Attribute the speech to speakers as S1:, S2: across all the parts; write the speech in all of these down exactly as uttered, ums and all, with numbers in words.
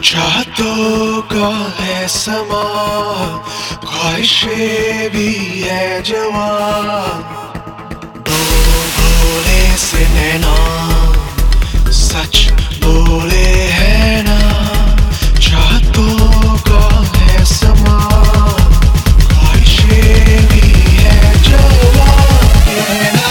S1: चाहतों का है समा, ख्वाहिशें भी है जवान। दो भोले से नैना सच बोले है ना, चाहतों का है समा, ख्वाहिशें भी है जवान। ये ना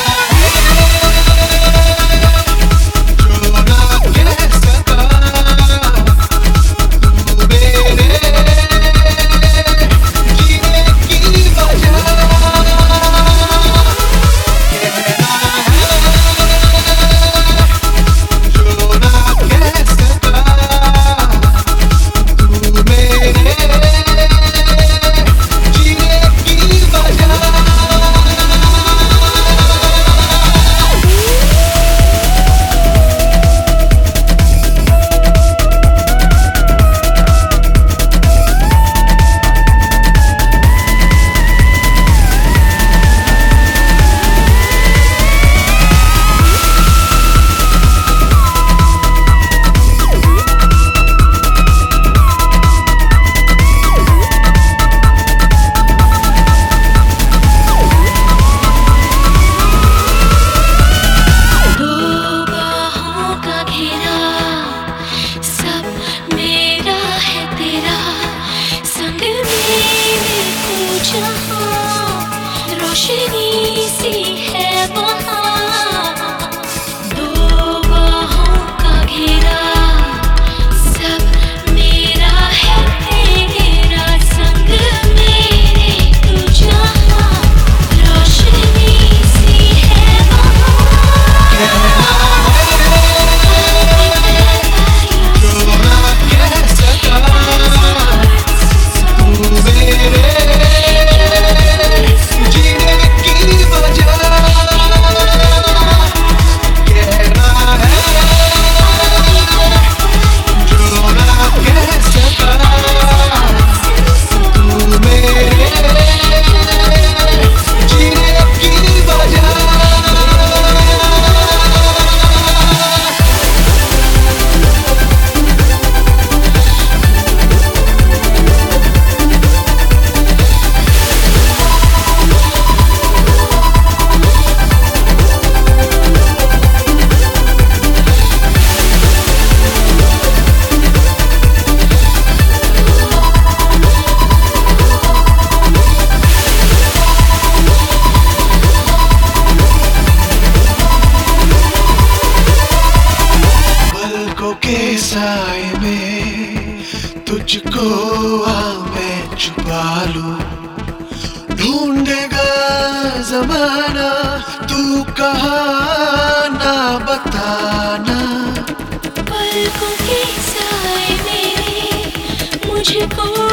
S2: रोशनी सी है वहाँ, दो बाहों का घेरा, सब मेरा है तेरा, संग मेरे तू जहाँ, रोशनी सी है वहाँ।
S1: के साए में तुझको आ मैं छुपा लूं, ढूंढेगा जमाना तू कहाँ ना बताना।
S2: पलकों के साए में मुझको